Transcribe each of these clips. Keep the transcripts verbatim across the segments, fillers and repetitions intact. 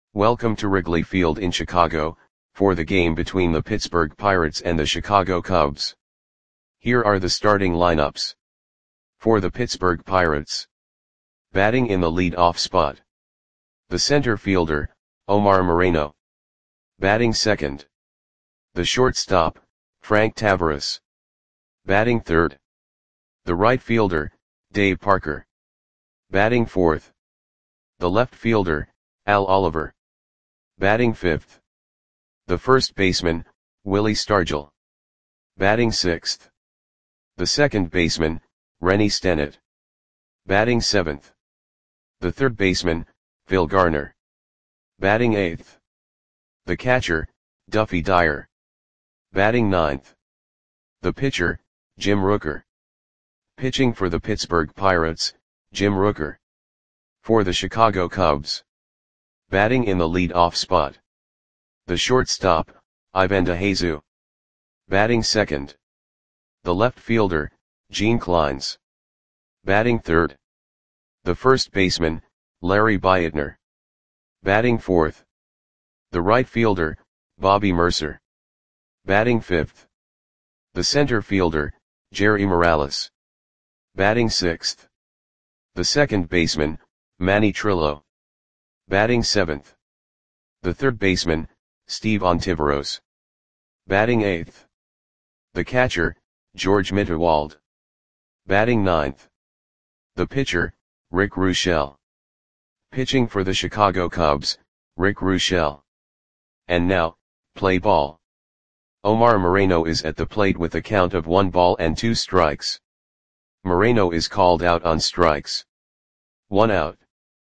Welcome to Wrigley Field in Chicago, for the game between the Pittsburgh Pirates and the Chicago Cubs. Here are the starting lineups. For the Pittsburgh Pirates. Batting in the lead-off spot. The center fielder, Omar Moreno. Batting second. The shortstop, Frank Taveras. Batting third. The right fielder, Dave Parker. Batting fourth. The left fielder, Al Oliver. Batting fifth. The first baseman, Willie Stargell. Batting sixth. The second baseman, Rennie Stennett. Batting seventh. The third baseman, Phil Garner. Batting eighth. The catcher, Duffy Dyer. Batting ninth. The pitcher, Jim Rooker. Pitching for the Pittsburgh Pirates, Jim Rooker. For the Chicago Cubs. Batting in the lead-off spot. The shortstop, Ivan DeJesus. Batting second. The left fielder, Gene Clines. Batting third. The first baseman, Larry Beitner. Batting fourth. The right fielder, Bobby Murcer. Batting fifth. The center fielder, Jerry Morales. Batting sixth. The second baseman, Manny Trillo. Batting seventh. The third baseman, Steve Ontiveros. Batting eighth. The catcher, George Mitterwald. Batting ninth. The pitcher, Rick Ruschel. Pitching for the Chicago Cubs, Rick Ruschel. And now, play ball. Omar Moreno is at the plate with a count of one ball and two strikes. Moreno is called out on strikes. One out.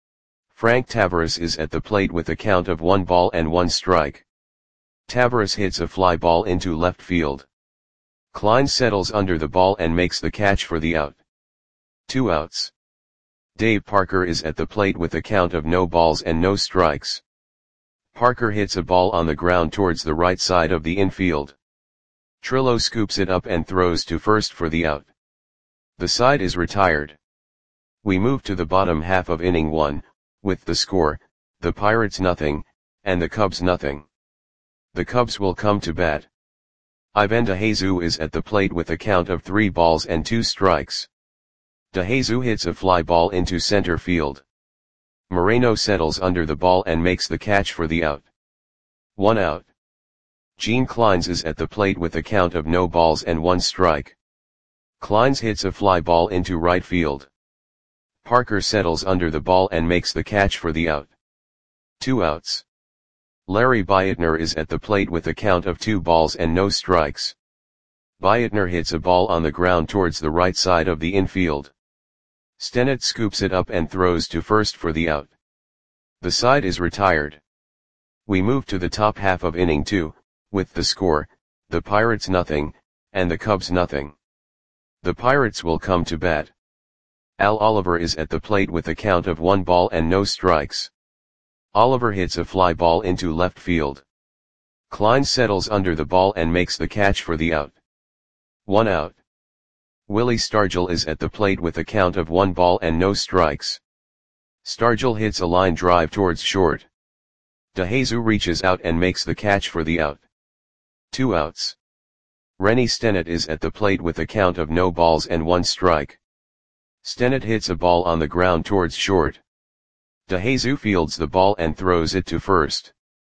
Frank Taveras is at the plate with a count of one ball and one strike. Taveras hits a fly ball into left field. Clines settles under the ball and makes the catch for the out. Two outs. Dave Parker is at the plate with a count of no balls and no strikes. Parker hits a ball on the ground towards the right side of the infield. Trillo scoops it up and throws to first for the out. The side is retired. We move to the bottom half of inning one, with the score, the Pirates nothing, and the Cubs nothing. The Cubs will come to bat. Ivan DeJesus is at the plate with a count of three balls and two strikes. DeJesus hits a fly ball into center field. Moreno settles under the ball and makes the catch for the out. One out. Gene Clines is at the plate with a count of no balls and one strike. Clines hits a fly ball into right field. Parker settles under the ball and makes the catch for the out. Two outs. Larry Beitner is at the plate with a count of two balls and no strikes. Beitner hits a ball on the ground towards the right side of the infield. Stennett scoops it up and throws to first for the out. The side is retired. We move to the top half of inning two, with the score, the Pirates nothing, and the Cubs nothing. The Pirates will come to bat. Al Oliver is at the plate with a count of one ball and no strikes. Oliver hits a fly ball into left field. Clines settles under the ball and makes the catch for the out. One out. Willie Stargell is at the plate with a count of one ball and no strikes. Stargell hits a line drive towards short. DeJesus reaches out and makes the catch for the out. Two outs. Rennie Stennett is at the plate with a count of no balls and one strike. Stennett hits a ball on the ground towards short. DeJesus fields the ball and throws it to first.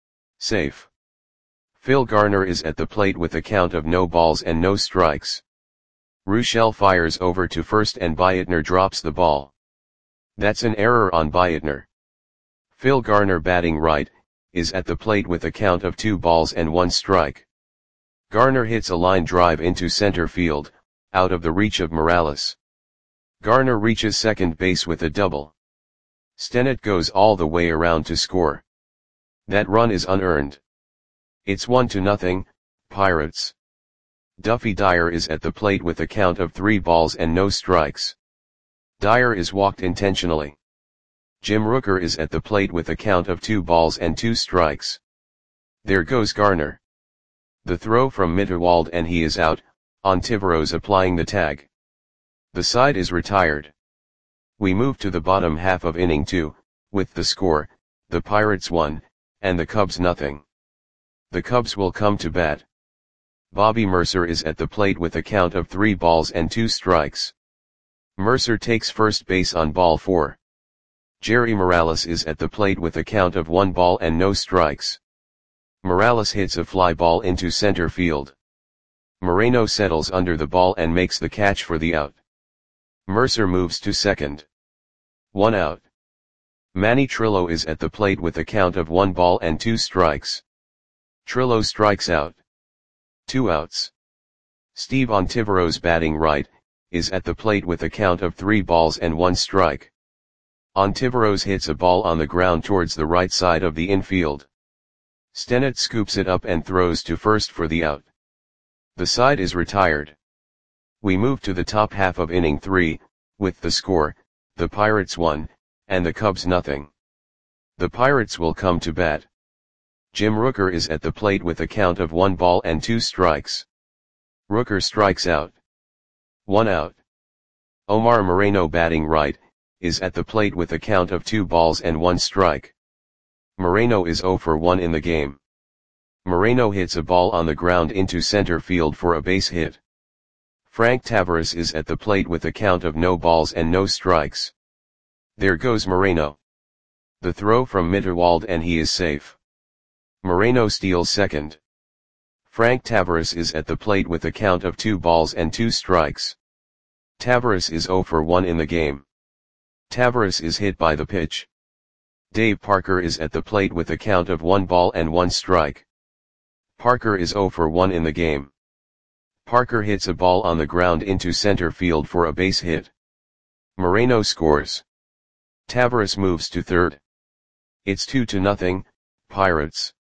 Safe. Phil Garner is at the plate with a count of no balls and no strikes. Ruschel fires over to first and Beitner drops the ball. That's an error on Beitner. Phil Garner, batting right, is at the plate with a count of two balls and one strike. Garner hits a line drive into center field, out of the reach of Morales. Garner reaches second base with a double. Stennett goes all the way around to score. That run is unearned. It's one to nothing, Pirates. Duffy Dyer is at the plate with a count of three balls and no strikes. Dyer is walked intentionally. Jim Rooker is at the plate with a count of two balls and two strikes. There goes Garner. The throw from Mitterwald and he is out, Ontiveros applying the tag. The side is retired. We move to the bottom half of inning two, with the score, the Pirates one, and the Cubs nothing. The Cubs will come to bat. Bobby Mercer is at the plate with a count of three balls and two strikes. Mercer takes first base on ball four. Jerry Morales is at the plate with a count of one ball and no strikes. Morales hits a fly ball into center field. Moreno settles under the ball and makes the catch for the out. Mercer moves to second. One out. Manny Trillo is at the plate with a count of one ball and two strikes. Trillo strikes out. Two outs. Steve Ontiveros, batting right, is at the plate with a count of three balls and one strike. Ontiveros hits a ball on the ground towards the right side of the infield. Stennett scoops it up and throws to first for the out. The side is retired. We move to the top half of inning three, with the score, the Pirates one, and the Cubs nothing. The Pirates will come to bat. Jim Rooker is at the plate with a count of one ball and two strikes. Rooker strikes out. One out. Omar Moreno, batting right, is at the plate with a count of two balls and one strike. Moreno is zero for one in the game. Moreno hits a ball on the ground into center field for a base hit. Frank Tavares is at the plate with a count of no balls and no strikes. There goes Moreno. The throw from Mitterwald and he is safe. Moreno steals second. Frank Tavares is at the plate with a count of two balls and two strikes. Tavares is zero for one in the game. Tavares is hit by the pitch. Dave Parker is at the plate with a count of one ball and one strike. Parker is zero for one in the game. Parker hits a ball on the ground into center field for a base hit. Moreno scores. Tavares moves to third. It's two to nothing, Pirates.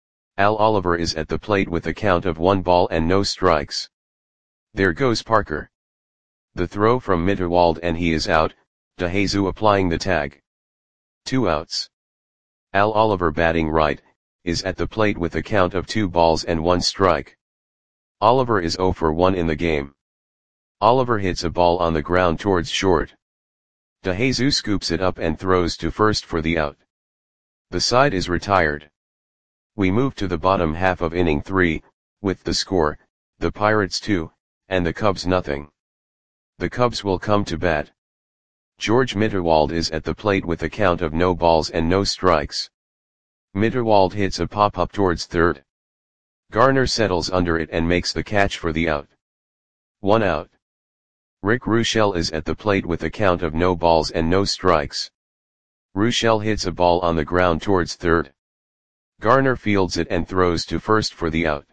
Al Oliver is at the plate with a count of one ball and no strikes. There goes Parker. The throw from Mitterwald and he is out, DeJesus applying the tag. Two outs. Al Oliver, batting right, is at the plate with a count of two balls and one strike. Oliver is zero for one in the game. Oliver hits a ball on the ground towards short. DeJesus scoops it up and throws to first for the out. The side is retired. We move to the bottom half of inning three, with the score, the Pirates two, and the Cubs nothing. The Cubs will come to bat. George Mitterwald is at the plate with a count of no balls and no strikes. Mitterwald hits a pop-up towards third. Garner settles under it and makes the catch for the out. One out. Rick Ruschel is at the plate with a count of no balls and no strikes. Ruschel hits a ball on the ground towards third. Garner fields it and throws to first for the out.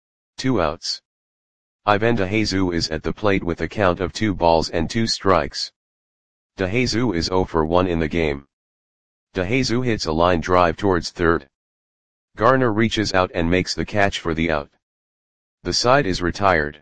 Two outs. Ivan DeJesus is at the plate with a count of two balls and two strikes. DeJesus is zero for one in the game. DeJesus hits a line drive towards third. Garner reaches out and makes the catch for the out. The side is retired.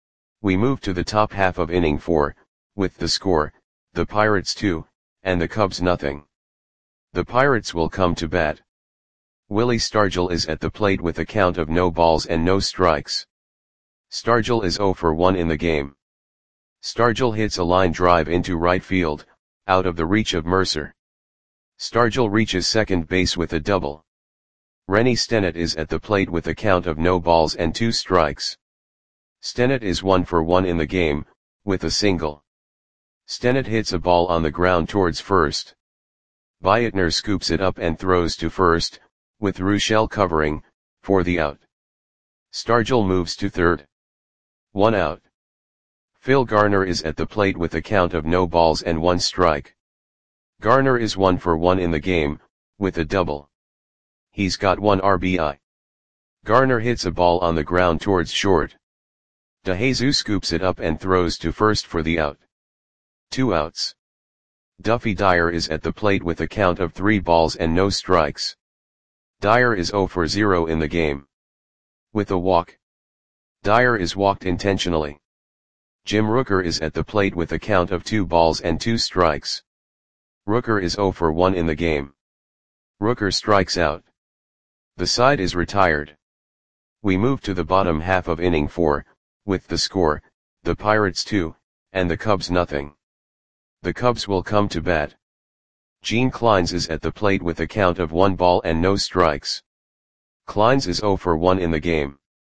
We move to the top half of inning four, with the score, the Pirates two, and the Cubs nothing. The Pirates will come to bat. Willie Stargell is at the plate with a count of no balls and no strikes. Stargell is zero for one in the game. Stargell hits a line drive into right field, out of the reach of Mercer. Stargell reaches second base with a double. Rennie Stennett is at the plate with a count of no balls and two strikes. Stennett is one for one in the game, with a single. Stennett hits a ball on the ground towards first. Beitner scoops it up and throws to first, with Ruschel covering, for the out. Stargell moves to third. One out. Phil Garner is at the plate with a count of no balls and one strike. Garner is one for one in the game, with a double. He's got one R B I. Garner hits a ball on the ground towards short. DeJesus scoops it up and throws to first for the out. Two outs. Duffy Dyer is at the plate with a count of three balls and no strikes. Dyer is zero for zero in the game. With a walk. Dyer is walked intentionally. Jim Rooker is at the plate with a count of two balls and two strikes. Rooker is zero for one in the game. Rooker strikes out. The side is retired. We move to the bottom half of inning four, with the score, the Pirates two, and the Cubs nothing. The Cubs will come to bat. Gene Kleins is at the plate with a count of one ball and no strikes. Kleins is zero for one in the game.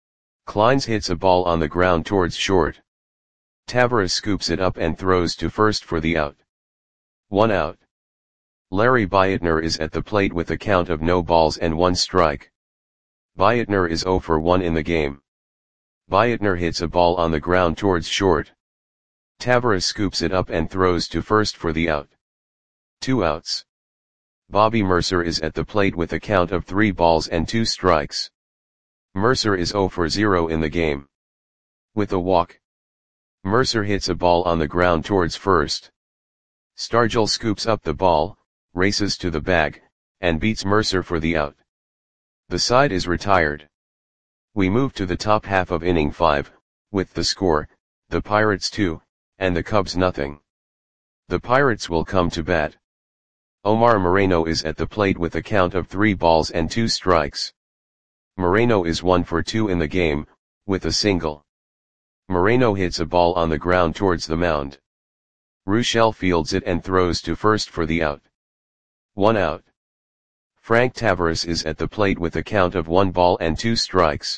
Kleins hits a ball on the ground towards short. Taveras scoops it up and throws to first for the out. One out. Larry Bietner is at the plate with a count of no balls and one strike. Bietner is zero for one in the game. Bietner hits a ball on the ground towards short. Taveras scoops it up and throws to first for the out. Two outs. Bobby Mercer is at the plate with a count of three balls and two strikes. Mercer is zero for zero in the game. With a walk. Mercer hits a ball on the ground towards first. Stargell scoops up the ball, races to the bag, and beats Mercer for the out. The side is retired. We move to the top half of inning five, with the score, the Pirates two, and the Cubs nothing. The Pirates will come to bat. Omar Moreno is at the plate with a count of three balls and two strikes. Moreno is one for two in the game, with a single. Moreno hits a ball on the ground towards the mound. Ruschel fields it and throws to first for the out. One out. Frank Taveras is at the plate with a count of one ball and two strikes.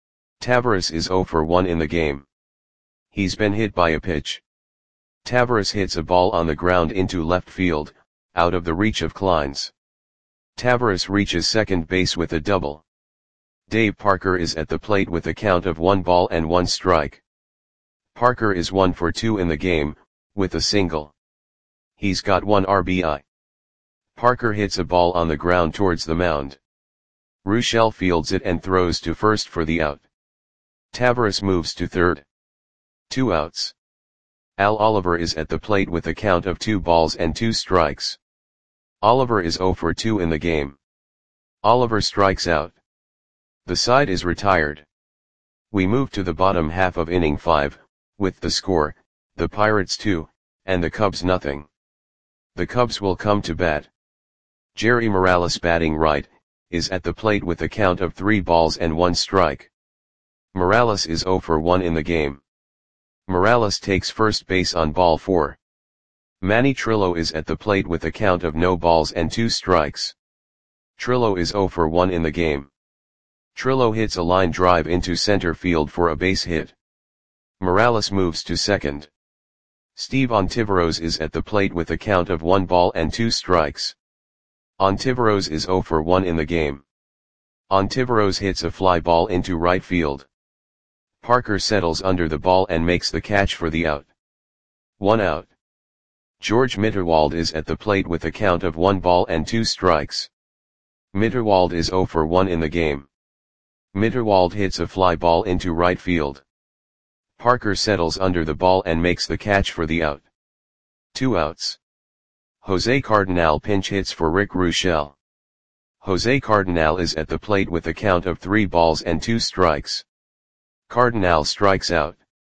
Taveras is zero for one in the game. He's been hit by a pitch. Taveras hits a ball on the ground into left field, out of the reach of Kleins. Taveras reaches second base with a double. Dave Parker is at the plate with a count of one ball and one strike. Parker is one for two in the game, with a single. He's got one R B I. Parker hits a ball on the ground towards the mound. Ruschel fields it and throws to first for the out. Taveras moves to third. Two outs. Al Oliver is at the plate with a count of two balls and two strikes. Oliver is zero for two in the game. Oliver strikes out. The side is retired. We move to the bottom half of inning five, with the score, the Pirates two, and the Cubs nothing. The Cubs will come to bat. Jerry Morales batting right, is at the plate with a count of three balls and one strike. Morales is zero for one in the game. Morales takes first base on ball four. Manny Trillo is at the plate with a count of no balls and two strikes. Trillo is zero for one in the game. Trillo hits a line drive into center field for a base hit. Morales moves to second. Steve Ontiveros is at the plate with a count of one ball and two strikes. Ontiveros is zero for one in the game. Ontiveros hits a fly ball into right field. Parker settles under the ball and makes the catch for the out. One out. George Mitterwald is at the plate with a count of one ball and two strikes. Mitterwald is zero for one in the game. Mitterwald hits a fly ball into right field. Parker settles under the ball and makes the catch for the out. Two outs. Jose Cardenal pinch hits for Rick Ruschel. Jose Cardenal is at the plate with a count of three balls and two strikes. Cardenal strikes out.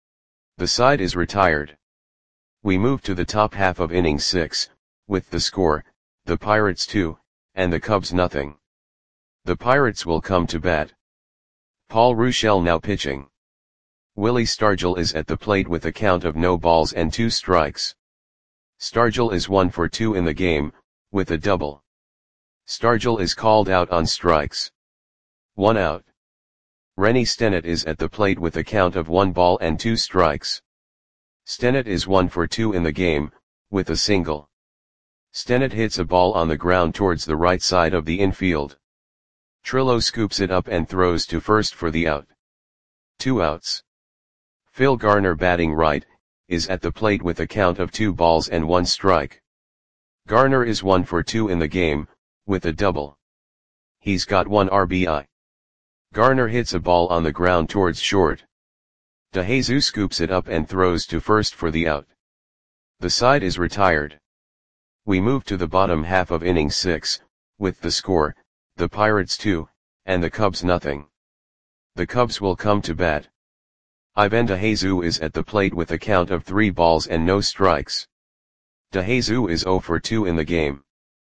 The side is retired. We move to the top half of inning six, with the score, the Pirates two, and the Cubs nothing. The Pirates will come to bat. Paul Ruschel now pitching. Willie Stargell is at the plate with a count of no balls and two strikes. Stargell is one for two in the game, with a double. Stargell is called out on strikes. One out. Rennie Stennett is at the plate with a count of one ball and two strikes. Stennett is one for two in the game, with a single. Stennett hits a ball on the ground towards the right side of the infield. Trillo scoops it up and throws to first for the out. Two outs. Phil Garner batting right, is at the plate with a count of two balls and one strike. Garner is one for two in the game, with a double. He's got one R B I. Garner hits a ball on the ground towards short. DeJesus scoops it up and throws to first for the out. The side is retired. We move to the bottom half of inning six, with the score, the Pirates two, and the Cubs nothing. The Cubs will come to bat. Ivan DeJesus is at the plate with a count of three balls and no strikes. DeJesus is zero for two in the game.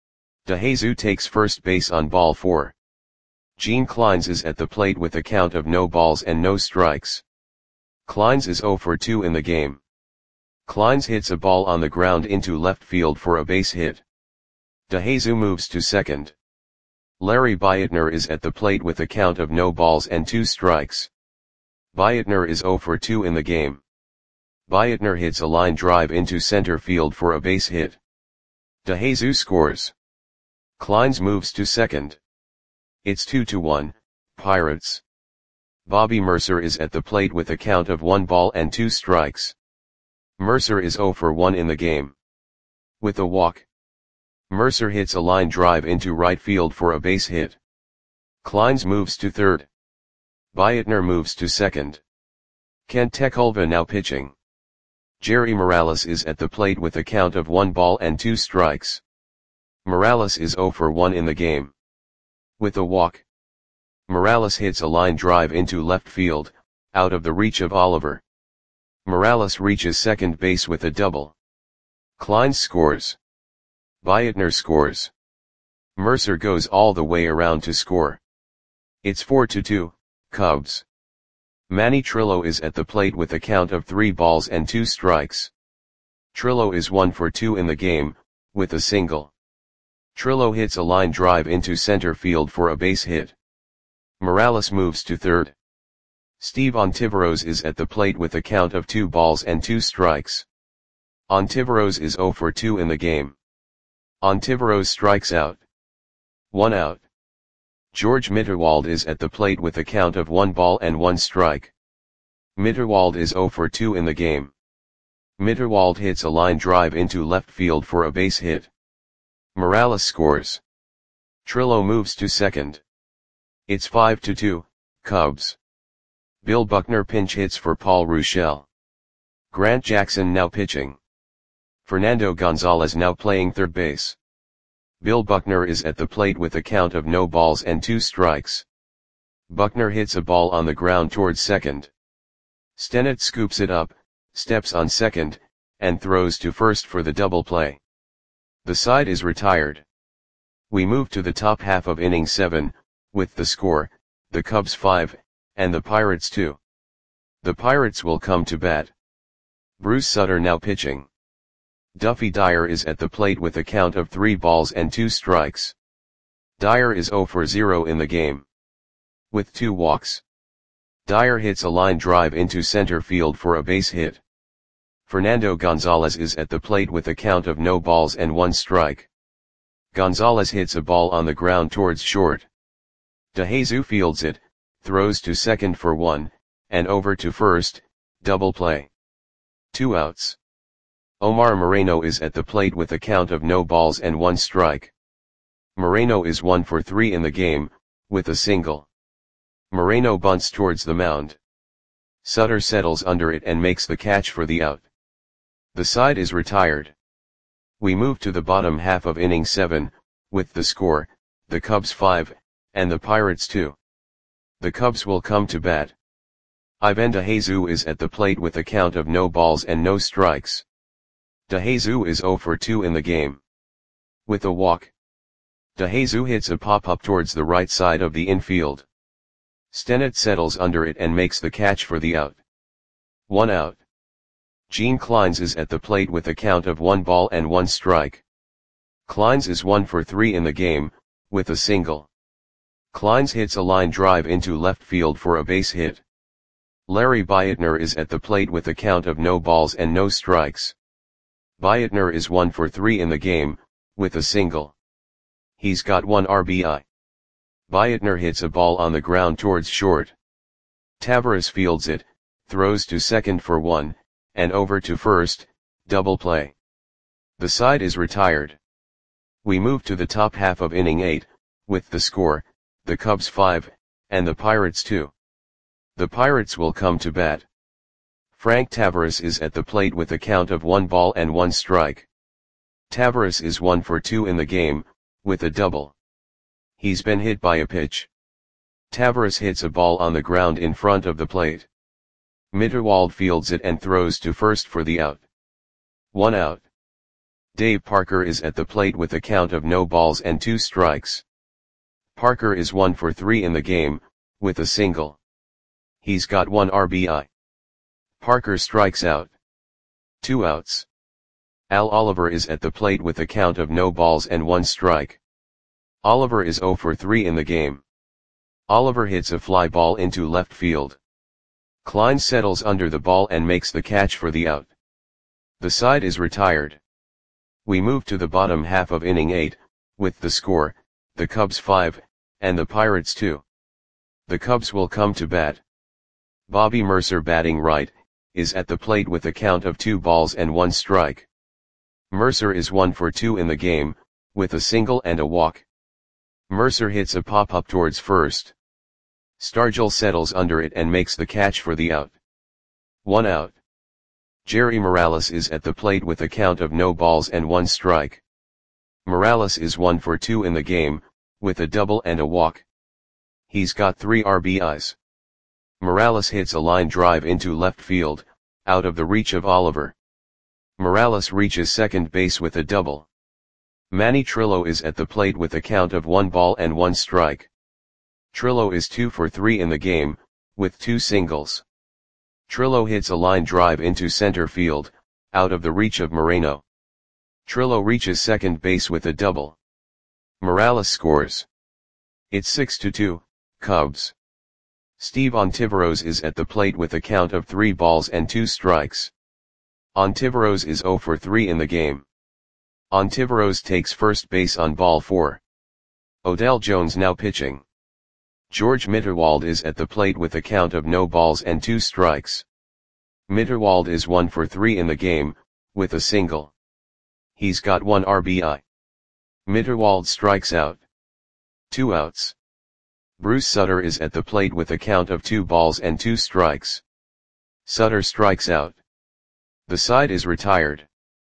DeJesus takes first base on ball four. Gene Kleins is at the plate with a count of no balls and no strikes. Kleins is zero for two in the game. Kleins hits a ball on the ground into left field for a base hit. DeJesus moves to second. Larry Beitner is at the plate with a count of no balls and two strikes. Beitner is zero for two in the game. Beitner hits a line drive into center field for a base hit. DeJesus scores. Kleins moves to second. It's two to one, Pirates. Bobby Mercer is at the plate with a count of one ball and two strikes. Mercer is zero for one in the game. With a walk, Mercer hits a line drive into right field for a base hit. Kleins moves to third. Beitner moves to second. Kent Tekulve now pitching. Jerry Morales is at the plate with a count of one ball and two strikes. Morales is zero for one in the game. With a walk, Morales hits a line drive into left field, out of the reach of Oliver. Morales reaches second base with a double. Kleins scores. Beitner scores. Mercer goes all the way around to score. It's four to two, Cubs. Manny Trillo is at the plate with a count of three balls and two strikes. Trillo is one for two in the game, with a single. Trillo hits a line drive into center field for a base hit. Morales moves to third. Steve Ontiveros is at the plate with a count of two balls and two strikes. Ontiveros is zero for two in the game. Ontiveros strikes out. One out. George Mitterwald is at the plate with a count of one ball and one strike. Mitterwald is zero for two in the game. Mitterwald hits a line drive into left field for a base hit. Morales scores. Trillo moves to second. It's five to two, Cubs. Bill Buckner pinch hits for Paul Ruschel. Grant Jackson now pitching. Fernando Gonzalez now playing third base. Bill Buckner is at the plate with a count of no balls and two strikes. Buckner hits a ball on the ground towards second. Stennett scoops it up, steps on second, and throws to first for the double play. The side is retired. We move to the top half of inning seven, with the score, the Cubs five, and the Pirates two. The Pirates will come to bat. Bruce Sutter now pitching. Duffy Dyer is at the plate with a count of three balls and two strikes. Dyer is zero for zero in the game. With two walks, Dyer hits a line drive into center field for a base hit. Fernando Gonzalez is at the plate with a count of no balls and one strike. Gonzalez hits a ball on the ground towards short. DeJesus fields it, throws to second for one, and over to first, double play. Two outs. Omar Moreno is at the plate with a count of no balls and one strike. Moreno is one for three in the game, with a single. Moreno bunts towards the mound. Sutter settles under it and makes the catch for the out. The side is retired. We move to the bottom half of inning seven, with the score, the Cubs five, and the Pirates two. The Cubs will come to bat. Ivan DeJesus is at the plate with a count of no balls and no strikes. DeJesus is zero for two in the game. With a walk, DeJesus hits a pop-up towards the right side of the infield. Stennett settles under it and makes the catch for the out. One out. Gene Kleins is at the plate with a count of one ball and one strike. Kleins is one for three in the game, with a single. Kleins hits a line drive into left field for a base hit. Larry Beitner is at the plate with a count of no balls and no strikes. Beitner is one for three in the game, with a single. He's got one R B I. Beitner hits a ball on the ground towards short. Taveras fields it, throws to second for one, and over to first, double play. The side is retired. We move to the top half of inning eight, with the score, the Cubs five, and the Pirates two. The Pirates will come to bat. Frank Taveras is at the plate with a count of one ball and one strike. Taveras is one for two in the game, with a double. He's been hit by a pitch. Taveras hits a ball on the ground in front of the plate. Mitterwald fields it and throws to first for the out. One out. Dave Parker is at the plate with a count of no balls and two strikes. Parker is one for three in the game, with a single. He's got one R B I. Parker strikes out. Two outs. Al Oliver is at the plate with a count of no balls and one strike. Oliver is zero for three in the game. Oliver hits a fly ball into left field. Klein settles under the ball and makes the catch for the out. The side is retired. We move to the bottom half of inning eight, with the score, the Cubs five, and the Pirates two. The Cubs will come to bat. Bobby Mercer, batting right, is at the plate with a count of two balls and one strike. Mercer is one for two in the game, with a single and a walk. Mercer hits a pop-up towards first. Stargell settles under it and makes the catch for the out. One out. Jerry Morales is at the plate with a count of no balls and one strike. Morales is one for two in the game, with a double and a walk. He's got three R B Is. Morales hits a line drive into left field, out of the reach of Oliver. Morales reaches second base with a double. Manny Trillo is at the plate with a count of one ball and one strike. Trillo is two for three in the game, with two singles. Trillo hits a line drive into center field, out of the reach of Moreno. Trillo reaches second base with a double. Morales scores. It's six to two, Cubs. Steve Ontiveros is at the plate with a count of three balls and two strikes. Ontiveros is zero for three in the game. Ontiveros takes first base on ball four. Odell Jones now pitching. George Mitterwald is at the plate with a count of no balls and two strikes. Mitterwald is one for three in the game, with a single. He's got one R B I. Mitterwald strikes out. Two outs. Bruce Sutter is at the plate with a count of two balls and two strikes. Sutter strikes out. The side is retired.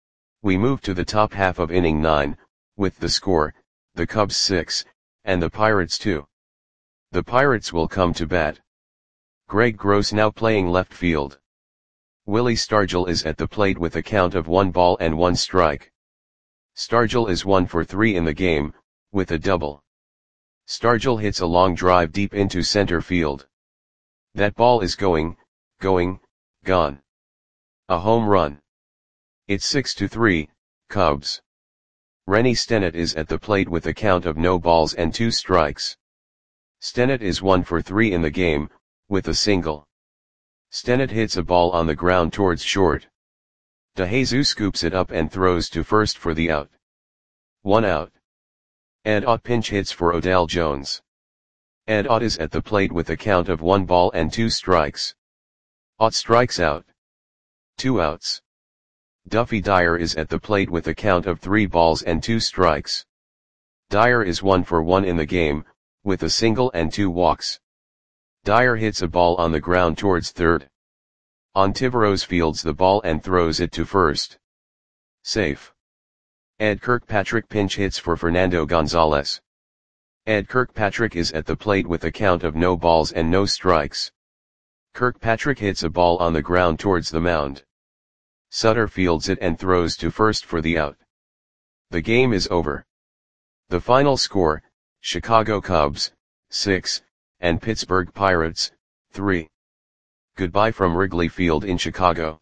We move to the top half of inning nine, with the score, the Cubs six, and the Pirates two. The Pirates will come to bat. Greg Gross now playing left field. Willie Stargell is at the plate with a count of one ball and one strike. Stargell is one for three in the game, with a double. Stargell hits a long drive deep into center field. That ball is going, going, gone. A home run. It's six to three, Cubs. Rennie Stennett is at the plate with a count of no balls and two strikes. Stennett is one for three in the game, with a single. Stennett hits a ball on the ground towards short. DeJesus scoops it up and throws to first for the out. One out. Ed Ott pinch hits for Odell Jones. Ed Ott is at the plate with a count of one ball and two strikes. Ott strikes out. Two outs. Duffy Dyer is at the plate with a count of three balls and two strikes. Dyer is one for one in the game, with a single and two walks. Dyer hits a ball on the ground towards third. Ontiveros fields the ball and throws it to first. Safe. Ed Kirkpatrick pinch hits for Fernando Gonzalez. Ed Kirkpatrick is at the plate with a count of no balls and no strikes. Kirkpatrick hits a ball on the ground towards the mound. Sutter fields it and throws to first for the out. The game is over. The final score, Chicago Cubs, six, and Pittsburgh Pirates, three. Goodbye from Wrigley Field in Chicago.